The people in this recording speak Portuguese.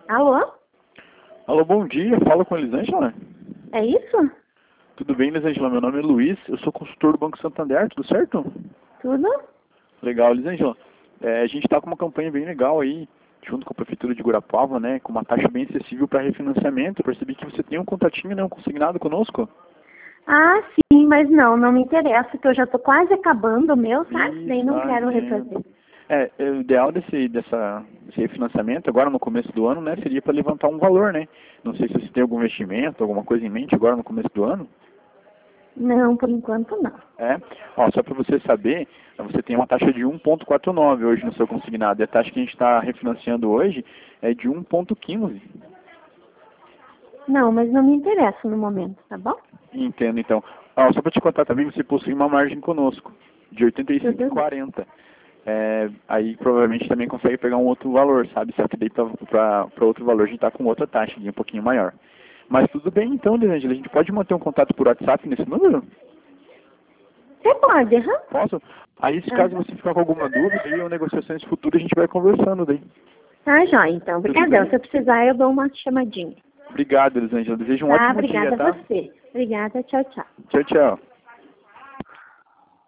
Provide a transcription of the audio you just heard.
Alô? Alô, bom dia. Fala com a Elisângela. É isso? Tudo bem, Elisângela? Meu nome é Luiz. Eu sou consultor do Banco Santander. Tudo certo? Tudo? Legal, Elisângela. A gente está com uma campanha bem legal aí, junto com a Prefeitura de Guarapuava, né? Com uma taxa bem acessível para refinanciamento. Eu percebi que você tem um contatinho, né? Um consignado conosco. Ah, sim, mas não me interessa, que eu já tô quase acabando o meu, sabe? Daí não quero Entendo. refazer. O ideal desse refinanciamento, agora no começo do ano, né? Seria para levantar um valor, né? Não sei se você tem algum investimento, alguma coisa em mente agora no começo do ano. Não, por enquanto não. Só para você saber, você tem uma taxa de 1,49 hoje no seu consignado. E a taxa que a gente está refinanciando hoje é de 1,15. Não, mas não me interessa no momento, tá bom? Entendo, então. Só para te contar também, você possui uma margem conosco de Tudo bem. 85,40. Aí provavelmente também consegue pegar um outro valor, sabe? Só que daí para outro valor a gente está com outra taxa, um pouquinho maior. Mas tudo bem então, Elisângela, a gente pode manter um contato por WhatsApp nesse número? Você pode, aham. Posso? Aí, se caso Aham. você ficar com alguma dúvida, aí, ou negociações futuras, a gente vai conversando daí. Tá, joia, então. Tudo Obrigadão. bem? Se eu precisar, eu dou uma chamadinha. Obrigado, Elisângela. Desejo um Tá, ótimo dia, obrigada a tá? você. Obrigada, tchau, tchau. Tchau, tchau.